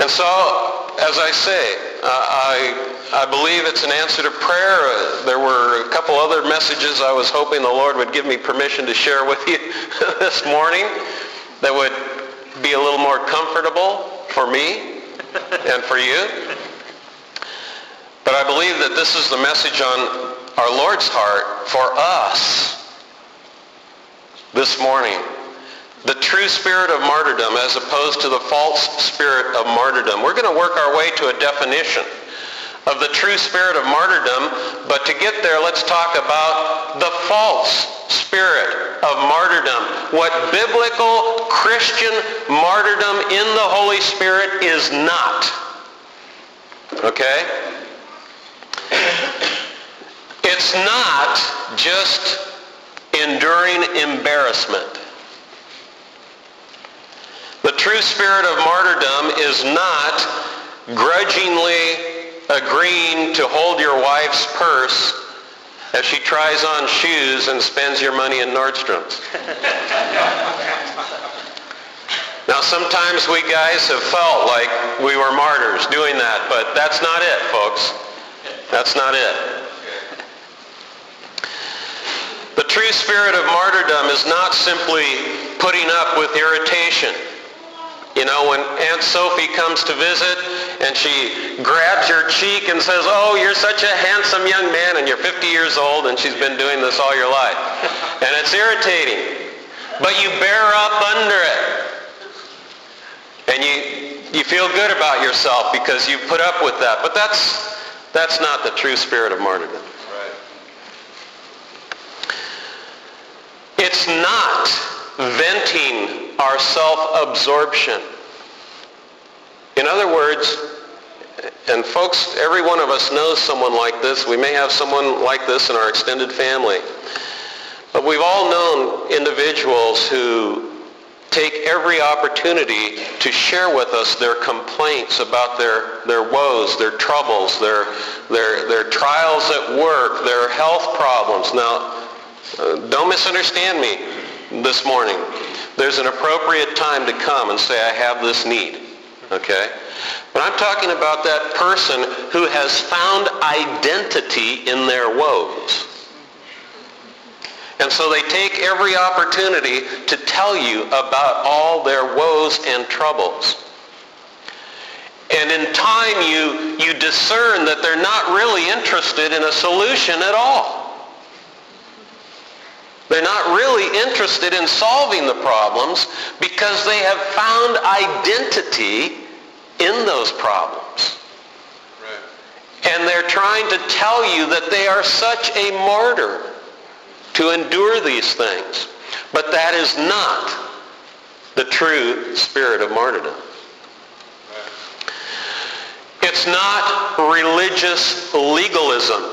And so, as I say, I believe it's an answer to prayer. There were a couple other messages I was hoping the Lord would give me permission to share with you this morning that would be a little more comfortable for me and for you. But I believe that this is the message on our Lord's heart for us this morning. The true spirit of martyrdom as opposed to the false spirit of martyrdom. We're going to work our way to a definition of the true spirit of martyrdom, but to get there, let's talk about the false spirit of martyrdom. What biblical Christian martyrdom in the Holy Spirit is not. Okay? It's not just enduring embarrassment. The true spirit of martyrdom is not grudgingly agreeing to hold your wife's purse as she tries on shoes and spends your money in Nordstrom's. Now, sometimes we guys have felt like we were martyrs doing that, but that's not it, folks. That's not it. The true spirit of martyrdom is not simply putting up with irritation. You know, when Aunt Sophie comes to visit and she grabs your cheek and says, "Oh, you're such a handsome young man," and you're 50 years old and she's been doing this all your life. And it's irritating. But you bear up under it. And you feel good about yourself because you put up with that. But that's not the true spirit of martyrdom. Right. It's not venting our self-absorption. In other words, and folks, every one of us knows someone like this. We may have someone like this in our extended family. But we've all known individuals who take every opportunity to share with us their complaints about their woes, their troubles, their trials at work, their health problems. Now, don't misunderstand me this morning. There's an appropriate time to come and say, "I have this need." Okay? But I'm talking about that person who has found identity in their woes. And so they take every opportunity to tell you about all their woes and troubles. And in time you discern that they're not really interested in a solution at all. They're not really interested in solving the problems because they have found identity in those problems. Right. And they're trying to tell you that they are such a martyr to endure these things. But that is not the true spirit of martyrdom. It's not religious legalism.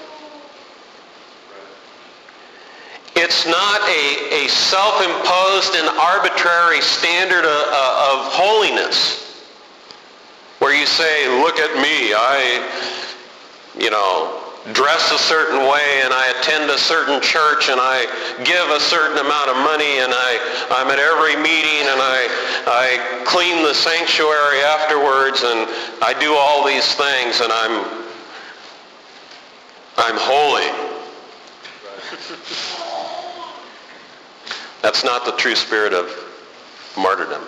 It's not a self-imposed and arbitrary standard of holiness where you say, "Look at me, I dress a certain way and I attend a certain church and I give a certain amount of money and I'm at every meeting and I clean the sanctuary afterwards and I do all these things and I'm holy." That's not the true spirit of martyrdom.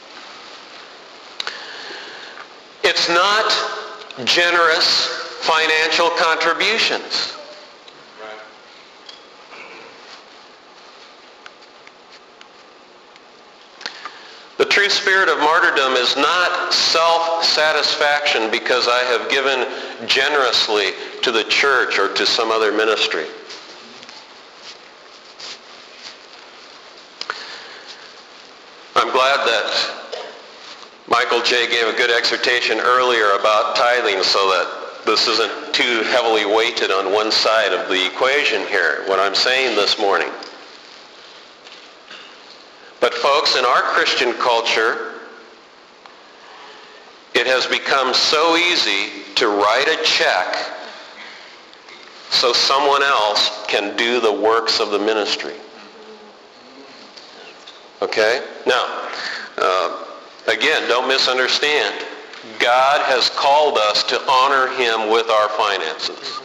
It's not generous financial contributions. Right. The true spirit of martyrdom is not self-satisfaction because I have given generously to the church or to some other ministry. I'm glad that Michael J. gave a good exhortation earlier about tithing so that this isn't too heavily weighted on one side of the equation here, what I'm saying this morning. But folks, in our Christian culture, it has become so easy to write a check so someone else can do the works of the ministry. Okay? Now, again, don't misunderstand. God has called us to honor him with our finances.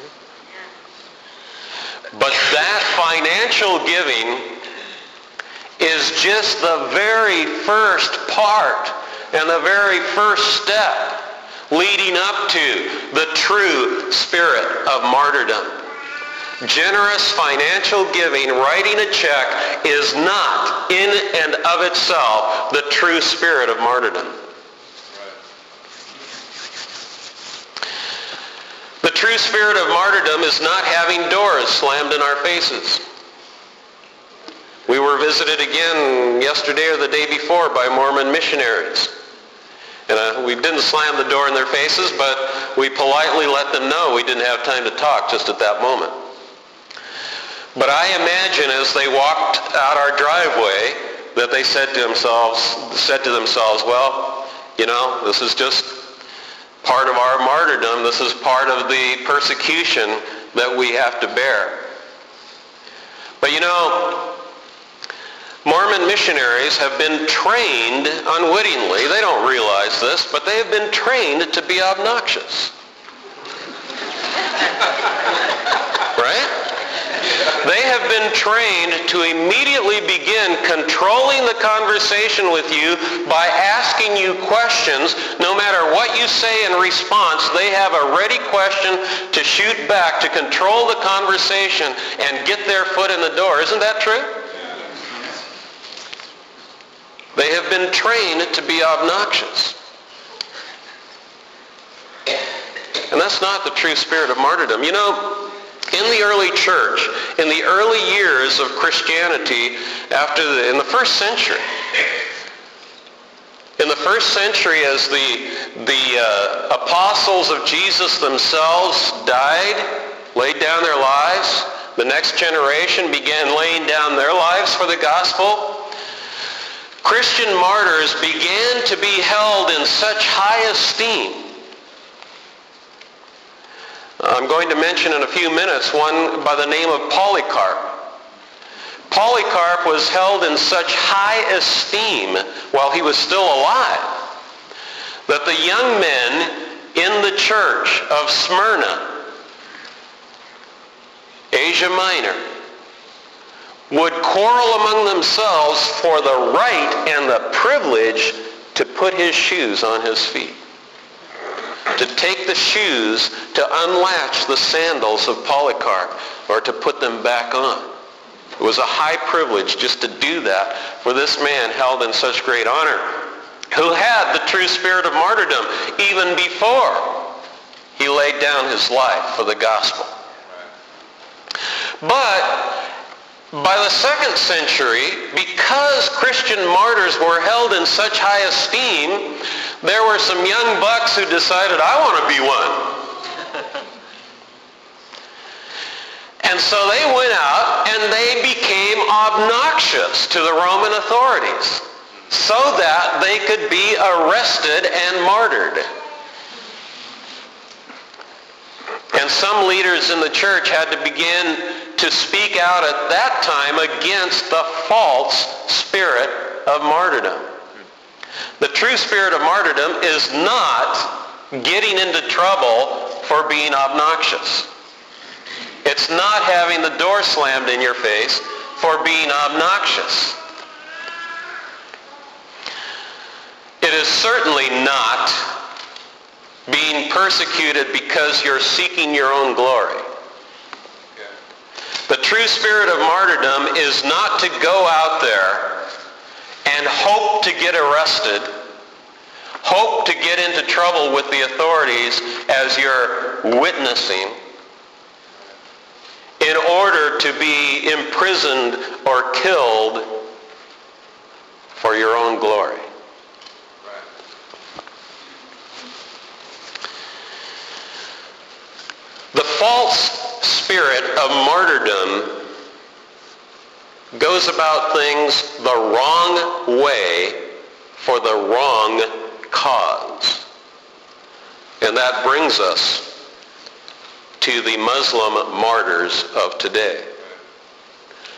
But that financial giving is just the very first part and the very first step leading up to the true spirit of martyrdom. Generous financial giving, writing a check, is not in and of itself the true spirit of martyrdom. The true spirit of martyrdom is not having doors slammed in our faces. We were visited again yesterday or the day before by Mormon missionaries. And we didn't slam the door in their faces, but we politely let them know we didn't have time to talk just at that moment. But I imagine as they walked out our driveway that they said to themselves, well, you know, this is just part of our martyrdom. This is part of the persecution that we have to bear. But you know, Mormon missionaries have been trained unwittingly. They don't realize this, but they have been trained to be obnoxious. Right? They have been trained to immediately begin controlling the conversation with you by asking you questions. No matter what you say in response, they have a ready question to shoot back, to control the conversation and get their foot in the door. Isn't that true? They have been trained to be obnoxious. And that's not the true spirit of martyrdom. You know, in the early church, in the early years of Christianity, in the first century, as the apostles of Jesus themselves died, laid down their lives, the next generation began laying down their lives for the gospel. Christian martyrs began to be held in such high esteem. I'm going to mention in a few minutes one by the name of Polycarp. Polycarp was held in such high esteem while he was still alive that the young men in the church of Smyrna, Asia Minor, would quarrel among themselves for the right and the privilege to put his shoes on his feet. To take the shoes, to unlatch the sandals of Polycarp, or to put them back on. It was a high privilege just to do that for this man held in such great honor, who had the true spirit of martyrdom even before he laid down his life for the gospel. But by the 2nd century, because Christian martyrs were held in such high esteem, there were some young bucks who decided, I want to be one. And so they went out and they became obnoxious to the Roman authorities so that they could be arrested and martyred. And some leaders in the church had to begin to speak out at that time against the false spirit of martyrdom. The true spirit of martyrdom is not getting into trouble for being obnoxious. It's not having the door slammed in your face for being obnoxious. It is certainly not being persecuted because you're seeking your own glory. The true spirit of martyrdom is not to go out there and hope to get arrested, hope to get into trouble with the authorities as you're witnessing in order to be imprisoned or killed for your own glory. The false spirit of martyrdom goes about things the wrong way for the wrong cause. And that brings us to the Muslim martyrs of today.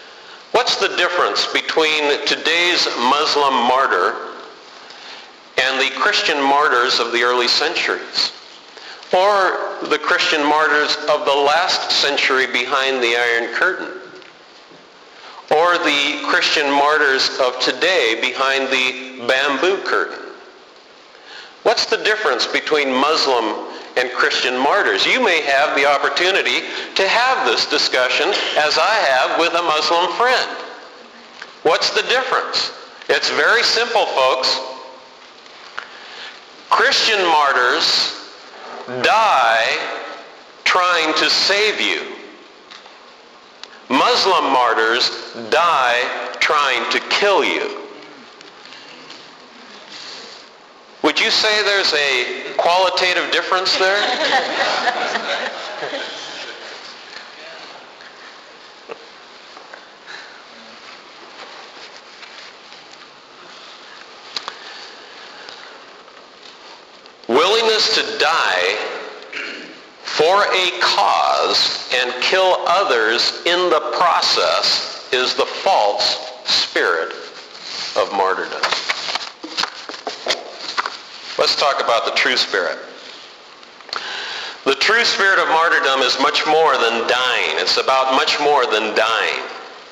What's the difference between today's Muslim martyr and the Christian martyrs of the early centuries, or the Christian martyrs of the last century behind the Iron Curtain, or the Christian martyrs of today behind the bamboo curtain. What's the difference between Muslim and Christian martyrs? You may have the opportunity to have this discussion, as I have with a Muslim friend. What's the difference? It's very simple, folks. Christian martyrs die trying to save you. Muslim martyrs die trying to kill you. Would you say there's a qualitative difference there? Willingness to die for a cause and kill others in the process is the false spirit of martyrdom. Let's talk about the true spirit. The true spirit of martyrdom is much more than dying. It's about much more than dying.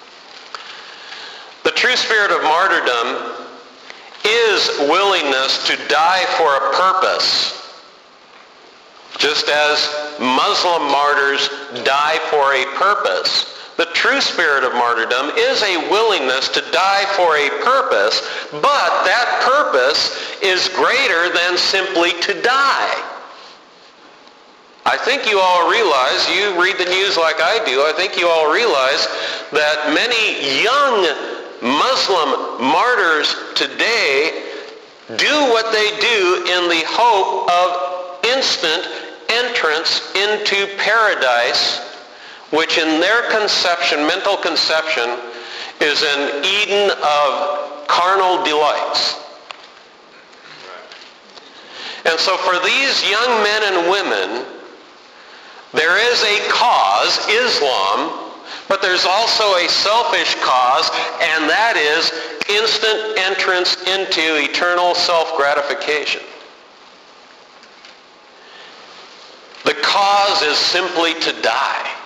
The true spirit of martyrdom is willingness to die for a purpose, just as Muslim martyrs die for a purpose. The true spirit of martyrdom is a willingness to die for a purpose, but that purpose is greater than simply to die. I think you all realize, you read the news like I do, I think you all realize that many young Muslim martyrs today do what they do in the hope of instant entrance into paradise, which in their conception, mental conception, is an Eden of carnal delights. And so for these young men and women, there is a cause, Islam, but there's also a selfish cause, and that is instant entrance into eternal self-gratification. The cause is simply to die.